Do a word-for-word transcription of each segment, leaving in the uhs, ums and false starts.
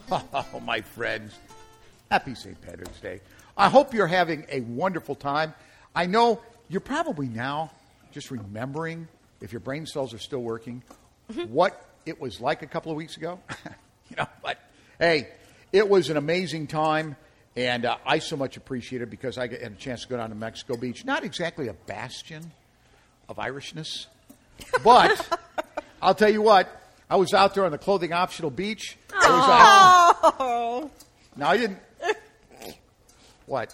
Oh, my friends, happy Saint Patrick's Day. I hope you're having a wonderful time. I know you're probably now just remembering, if your brain cells are still working, mm-hmm. what it was like a couple of weeks ago. You know, but hey, it was an amazing time, and uh, I so much appreciate it because I had a chance to go down to Mexico Beach. Not exactly a bastion of Irishness, but I'll tell you what, I was out there on the clothing optional beach. I was Oh. No, I didn't. What?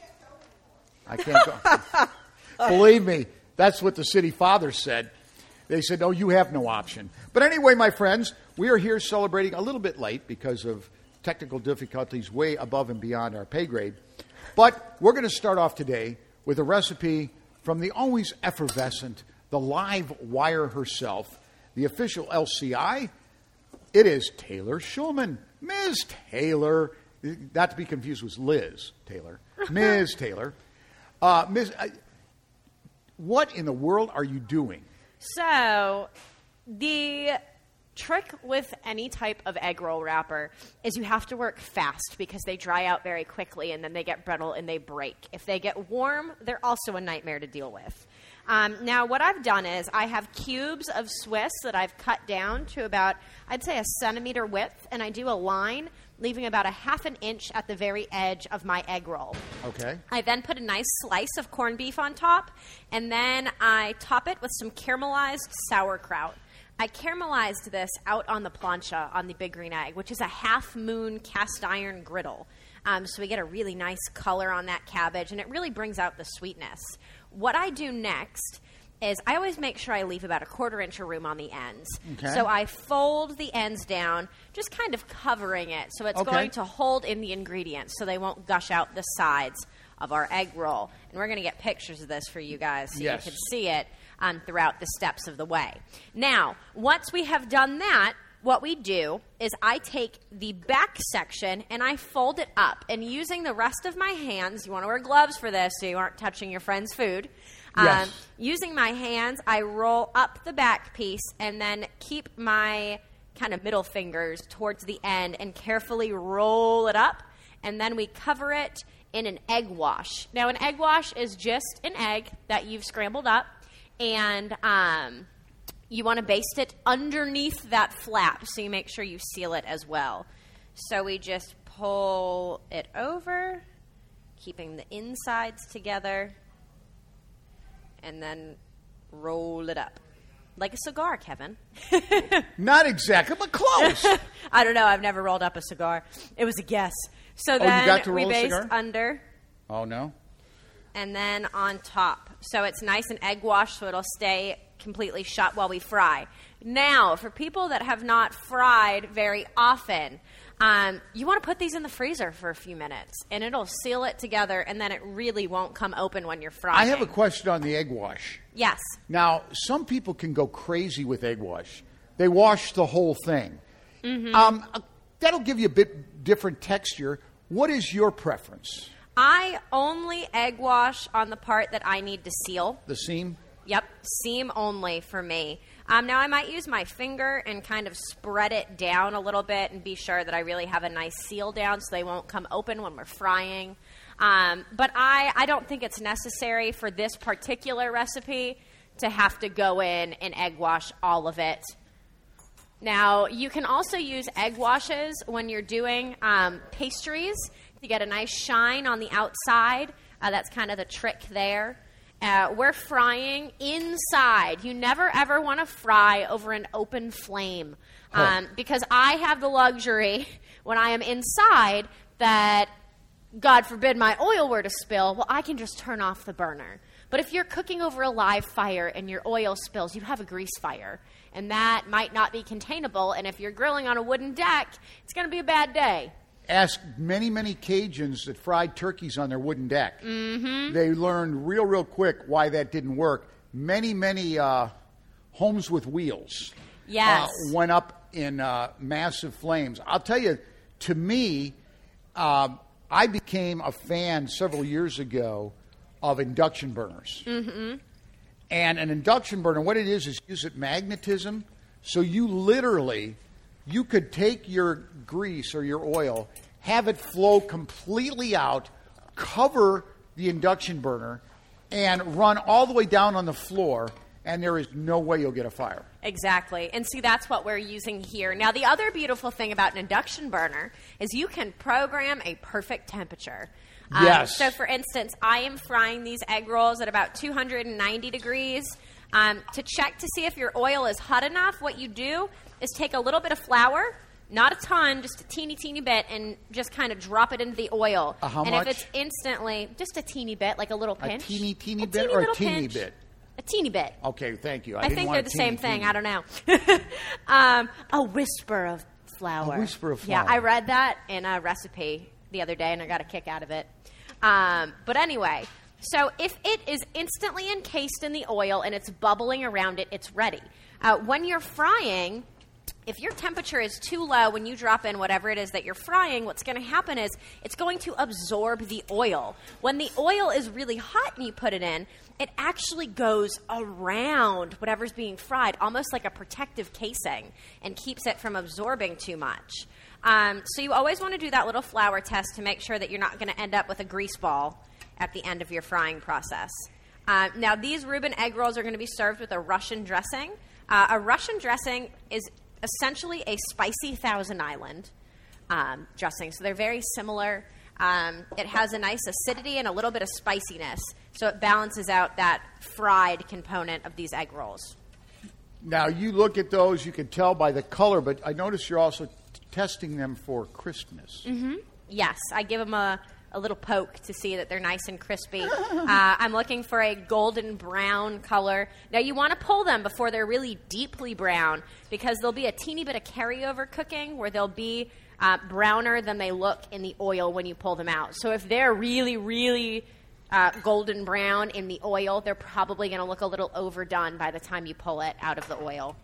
I can't go. Believe me, that's what the city fathers said. They said, no, you have no option. But anyway, my friends, we are here celebrating a little bit late because of technical difficulties way above and beyond our pay grade. But we're going to start off today with a recipe from the always effervescent, the live wire herself, the official L C I. It is Taylor Schulman. Miz Taylor, not to be confused with Liz Taylor. Miz Taylor. Uh, Miz, uh, what in the world are you doing? So, the trick with any type of egg roll wrapper is you have to work fast because they dry out very quickly and then they get brittle and they break. If they get warm, they're also a nightmare to deal with. Um, now, what I've done is I have cubes of Swiss that I've cut down to about, I'd say, a centimeter width, and I do a line, leaving about a half an inch at the very edge of my egg roll. Okay. I then put a nice slice of corned beef on top, and then I top it with some caramelized sauerkraut. I caramelized this out on the plancha on the Big Green Egg, which is a half-moon cast iron griddle. Um, so we get a really nice color on that cabbage, and it really brings out the sweetness. What I do next is I always make sure I leave about a quarter inch of room on the ends. Okay. So I fold the ends down, just kind of covering it, so it's Okay. going to hold in the ingredients so they won't gush out the sides of our egg roll. And we're going to get pictures of this for you guys so Yes. you can see it um, throughout the steps of the way. Now, once we have done that, what we do is I take the back section and I fold it up. And using the rest of my hands, you want to wear gloves for this so you aren't touching your friend's food. Yes. Um, using my hands, I roll up the back piece and then keep my kind of middle fingers towards the end and carefully roll it up. And then we cover it in an egg wash. Now, an egg wash is just an egg that you've scrambled up, and um, you want to baste it underneath that flap, so you make sure you seal it as well. So we just pull it over, keeping the insides together, and then roll it up. Like a cigar, Kevin. Not exactly, but close. I don't know. I've never rolled up a cigar. It was a guess. So Oh, then you got to we roll a baste cigar? under Oh, no? and then on top. So it's nice and egg washed so it'll stay completely shut while we fry. Now, for people that have not fried very often, um, you want to put these in the freezer for a few minutes, and it'll seal it together, and then it really won't come open when you're frying. I have a question on the egg wash. Yes. Now, some people can go crazy with egg wash. They wash the whole thing. Mm-hmm. Um, uh, that'll give you a bit different texture. What is your preference? I only egg wash on the part that I need to seal. The seam? Yep, seam only for me. Um, now, I might use my finger and kind of spread it down a little bit and be sure that I really have a nice seal down so they won't come open when we're frying. Um, but I, I don't think it's necessary for this particular recipe to have to go in and egg wash all of it. Now, you can also use egg washes when you're doing um, pastries to get a nice shine on the outside. Uh, that's kind of the trick there. Uh, we're frying inside. You never, ever want to fry over an open flame um, Huh. because I have the luxury when I am inside that, God forbid, my oil were to spill, well, I can just turn off the burner. But if you're cooking over a live fire and your oil spills, you have a grease fire, and that might not be containable. And if you're grilling on a wooden deck, it's going to be a bad day. Ask many, many Cajuns that fried turkeys on their wooden deck. Mm-hmm. They learned real, real quick why that didn't work. Many, many uh, homes with wheels Yes. uh, went up in uh, massive flames. I'll tell you, to me, um, I became a fan several years ago of induction burners. Mm-hmm. And an induction burner, what it is, is use it magnetism. So you literally you could take your grease or your oil, have it flow completely out, cover the induction burner, and run all the way down on the floor, and there is no way you'll get a fire. Exactly. And see, that's what we're using here. Now, the other beautiful thing about an induction burner is you can program a perfect temperature. Um, Yes. So, for instance, I am frying these egg rolls at about two hundred ninety degrees. Um, to check to see if your oil is hot enough, what you do is take a little bit of flour, not a ton, just a teeny, teeny bit, and just kind of drop it into the oil. Uh, how and much? if it's instantly, just a teeny bit, like a little A pinch. teeny, teeny a bit teeny or a little teeny pinch. bit? A teeny bit. Okay, thank you. I, I didn't think want they're a the teeny, same thing. teeny. I don't know. um, a whisper of flour. A whisper of Yeah, flour. I read that in a recipe the other day, and I got a kick out of it. Um, but anyway, so if it is instantly encased in the oil and it's bubbling around it, it's ready. Uh, when you're frying, if your temperature is too low when you drop in whatever it is that you're frying, what's going to happen is it's going to absorb the oil. When the oil is really hot and you put it in, it actually goes around whatever's being fried, almost like a protective casing, and keeps it from absorbing too much. Um, so you always want to do that little flour test to make sure that you're not going to end up with a grease ball at the end of your frying process. Uh, now, these Reuben egg rolls are going to be served with a Russian dressing. Uh, a Russian dressing is essentially a spicy Thousand Island um, dressing. So they're very similar. Um, it has a nice acidity and a little bit of spiciness. So it balances out that fried component of these egg rolls. Now, you look at those, you can tell by the color, but I notice you're also t- testing them for crispness. Mm-hmm. Yes, I give them a, a little poke to see that they're nice and crispy. uh, I'm looking for a golden brown color. Now, you want to pull them before they're really deeply brown because there'll be a teeny bit of carryover cooking where they'll be uh, browner than they look in the oil when you pull them out. So if they're really, really uh, golden brown in the oil, they're probably going to look a little overdone by the time you pull it out of the oil.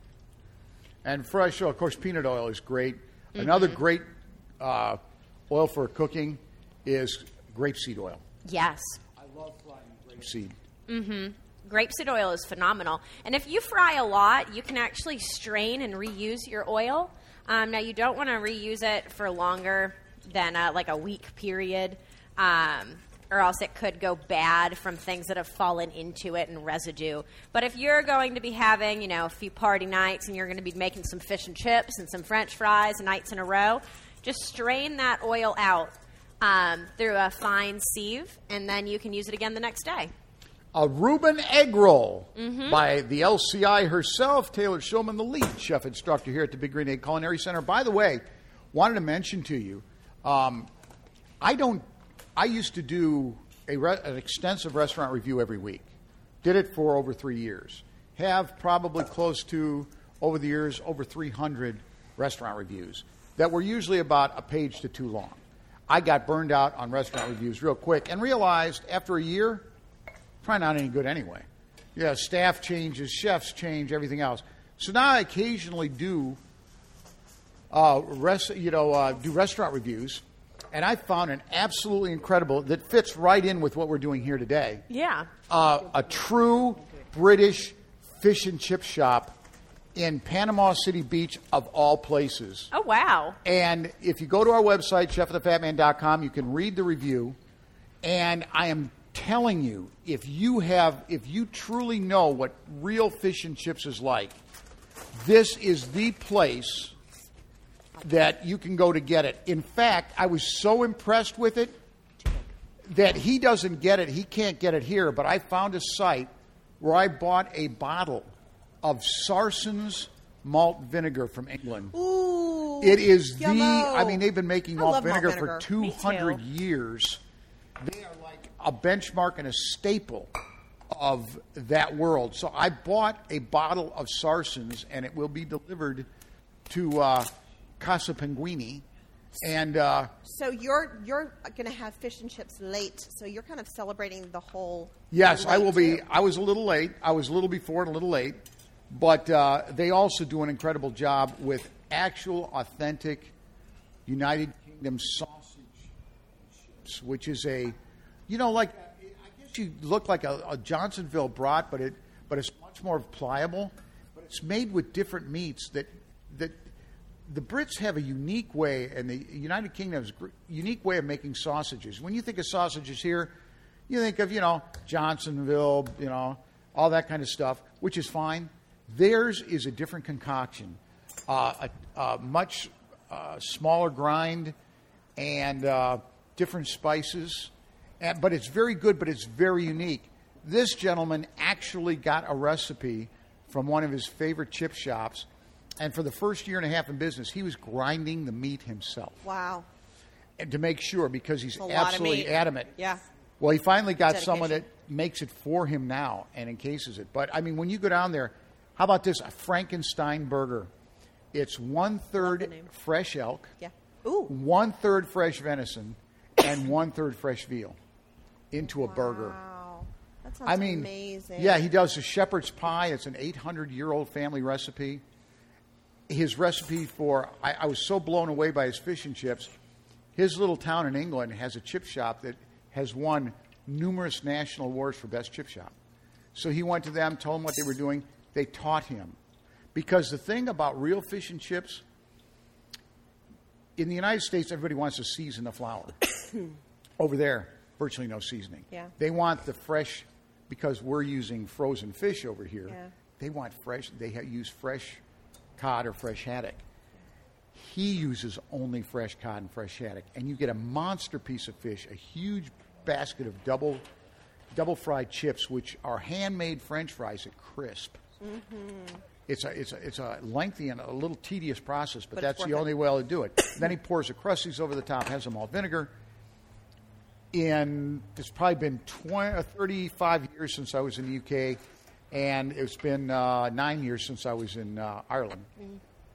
And fresh oil, of course, peanut oil is great. Mm-hmm. Another great uh, oil for cooking is grapeseed oil. Yes. I love frying grapeseed. Mm-hmm. Grapeseed oil is phenomenal. And if you fry a lot, you can actually strain and reuse your oil. Um, now, you don't want to reuse it for longer than uh, like a week period, um, or else it could go bad from things that have fallen into it and residue. But if you're going to be having, you know, a few party nights and you're going to be making some fish and chips and some French fries nights in a row, just strain that oil out um, through a fine sieve, and then you can use it again the next day. A Reuben egg roll Mm-hmm. by the L C I herself, Taylor Shulman, the lead chef instructor here at the Big Green Egg Culinary Center. By the way, wanted to mention to you, um, I don't. I used to do a re- an extensive restaurant review every week. Did it for over three years. Have probably close to, over the years, over three hundred restaurant reviews that were usually about a page to two long. I got burned out on restaurant reviews real quick and realized after a year, probably not any good anyway. Yeah, staff changes, chefs change, everything else. So now I occasionally do, uh, rest, you know, uh, do restaurant reviews, and I found an absolutely incredible that fits right in with what we're doing here today. Yeah. Uh, a true British fish and chip shop in Panama City Beach, of all places. Oh, wow. And if you go to our website, chef of the fat man dot com, you can read the review. And I am telling you, if you have, if you truly know what real fish and chips is like, this is the place that you can go to get it. In fact, I was so impressed with it that he doesn't get it. He can't get it here, but I found a site where I bought a bottle of Sarson's malt vinegar from England. Ooh, it is yummo. the, I mean, they've been making I malt love malt vinegar, vinegar. for two hundred Me too. years. They are like a benchmark and a staple of that world. So I bought a bottle of Sarson's, and it will be delivered to uh, Casa Pinguini. And uh, So you're you're going to have fish and chips late. So you're kind of celebrating the whole. yes, I late will be. too. I was a little late. I was a little before and a little late. But uh, they also do an incredible job with actual, authentic United Kingdom sausage chips, which is a, you know, like, I guess you look like a, a Johnsonville brat, but it, but it's much more pliable. But it's made with different meats that, that the Brits have a unique way, and the United Kingdom has a unique way of making sausages. When you think of sausages here, you think of, you know, Johnsonville, you know, all that kind of stuff, which is fine. Theirs is a different concoction, uh, a, a much uh, smaller grind, and uh, different spices. And, but it's very good, but it's very unique. This gentleman actually got a recipe from one of his favorite chip shops, and for the first year and a half in business, he was grinding the meat himself. Wow. And to make sure, because he's It's a lot of absolutely meat. adamant. Yeah. Well, he finally got Dedication. someone that makes it for him now and encases it. But, I mean, when you go down there, how about this? A Frankenstein burger. It's one-third Love the name. fresh elk, Yeah. Ooh. one-third fresh venison, and one-third fresh veal into a burger. Wow. That sounds I mean, amazing. yeah, he does a shepherd's pie. It's an eight hundred year old family recipe. His recipe for, I, I was so blown away by his fish and chips. His little town in England has a chip shop that has won numerous national awards for best chip shop. So he went to them, told them what they were doing. They taught him. Because the thing about real fish and chips, in the United States, everybody wants to season the flour. Over there, virtually no seasoning. Yeah. They want the fresh, because we're using frozen fish over here. Yeah. They want fresh. They ha- use fresh cod or fresh haddock. He uses only fresh cod and fresh haddock, and you get a monster piece of fish, a huge basket of double, double fried chips, which are handmade French fries at crisp. Mm-hmm. It's a it's a it's a lengthy and a little tedious process, but, But it's that's the worth only it. way to do it. Then he pours the crusties over the top, has a malt vinegar. In it's probably been twenty, uh, thirty-five years since I was in the U K, and it's been uh, nine years since I was in uh, Ireland. Mm-hmm.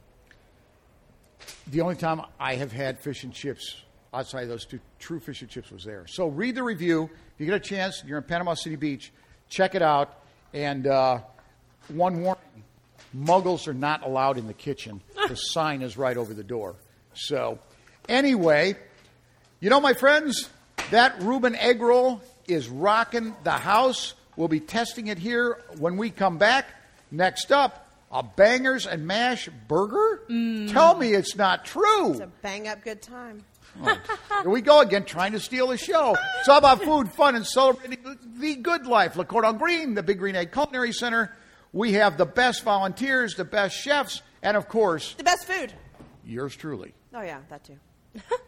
The only time I have had fish and chips outside of those two true fish and chips was there. So read the review. If you get a chance, you're in Panama City Beach, check it out. And uh, one warning, muggles are not allowed in the kitchen. The sign is right over the door. So anyway, you know, my friends, that Reuben egg roll is rocking the house. We'll be testing it here when we come back. Next up, a bangers and mash burger? Tell me it's not true. It's a bang up good time. Oh, here we go again, trying to steal the show. It's all about food, fun, and celebrating the good life. Le Cordon Green, the Big Green Egg Culinary Center. We have the best volunteers, the best chefs, and of course, The best food. yours truly. Oh, yeah, that too.